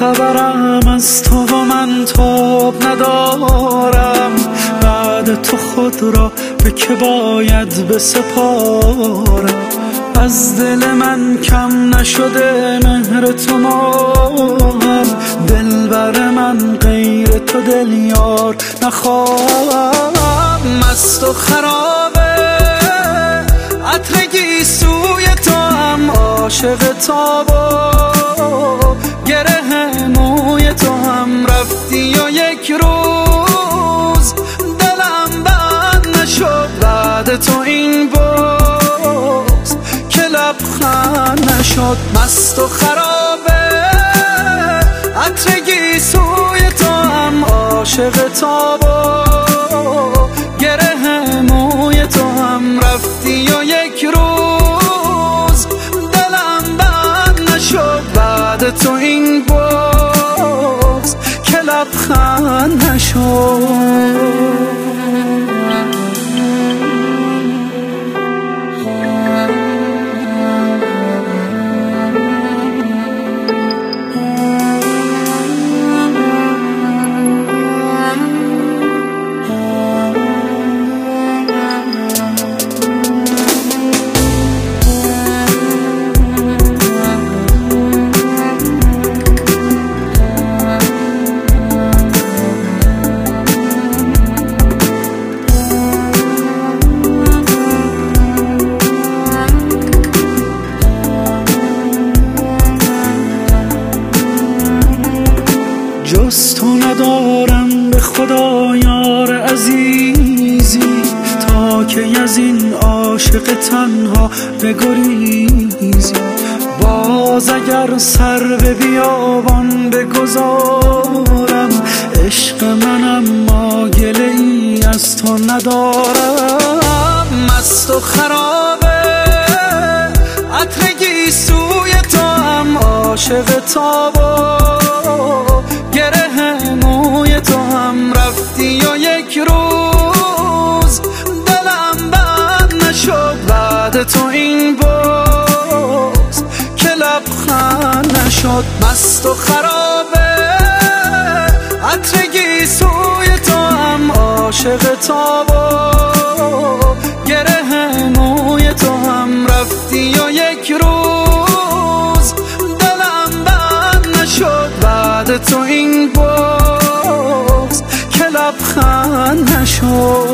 خبرم از تو و من تاب ندارم، بعد تو خود را به که باید بسپارم. از دل من کم نشده مهر تو ماهم، دلبر من غیر تو دل یار نخواهم. مست و خرابه عطر گیسوی تو هم، عاشق تاب و گره موی تو هم. رفتی و یک روز دلم بند نشد، بعد تو این بغض که لبخند نشد. مست و خرابه عطر گیسوی تو هم، عاشق تاب و گره موی تو هم. رفتی و یک روز دلم بند نشد، بعد تو این بغض که لبخند نشد. جز تو ندارم به خدا یار عزیزی، تا که از این عاشق تنها بگریزی. باز اگر سر به بیابان بگذارم، عشق منم ما گله ای از تو ندارم. مست و خرابه عطر گیسوی تو هم، عاشق تاب و گره موی تو هم. رفتی و یک روز دلم بند نشد، بعد تو این بغض که لبخند نشد. مست و خرابه عطر گیسوی تو هم، عاشق تاب و گره موی تو هم. رفتی و یک روز دلم بند نشد، بعد تو این بغض که لبخند نشد.